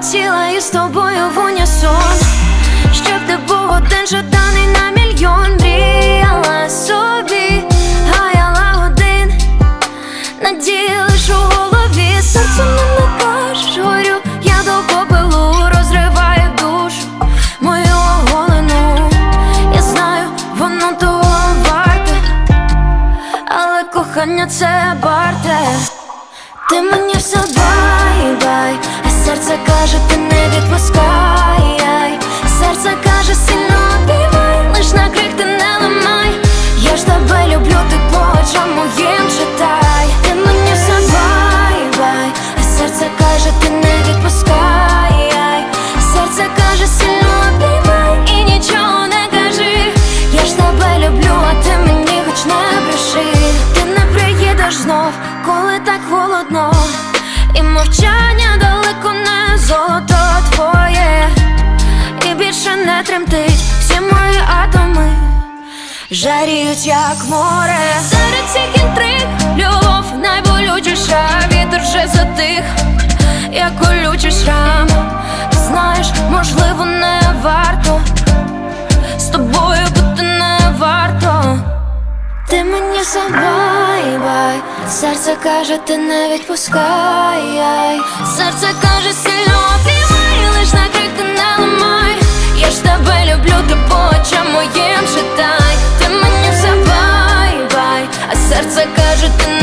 хотіла із тобою в унісон, щоб ти був один жаданий на мільйон. Мріяла собі, гаяла годин, надії лиш у голові. Серцем не накажеш, горю я до попелу, розриває душу мою оголену. Я знаю, воно того варте, але кохання це варте. Ти мені все бай-бай, а серце каже, ти не відпускай. Серце каже, сильно обіймай, лиш на крик ти не ламай. Я ж тебе люблю, ти по очам моїм читай. Ти мені все бай-бай, а серце каже, ти не відпускай. Серце каже, сильно обіймай і нічого не кажи. Я ж тебе люблю, а ти мені хоч не бреши. Ти не приїдеш знов, коли так холодно, і мовчання далеко не золото твоє. І більше не тремтить, всі мої атоми жаріють, як море. Серед цих інтриг любов найболючіша. Вітер вже затих, як колючий шрам. Ти знаєш, можливо, не варто з тобою бути, не варто. Ти мені все бай-бай, серце каже, ти не відпускай. Серце каже, сильно обіймай, лиш на крик ти не ламай. Я ж тебе люблю, ти по очам моїм читай. Ти мені все бай-бай, а серце каже, ти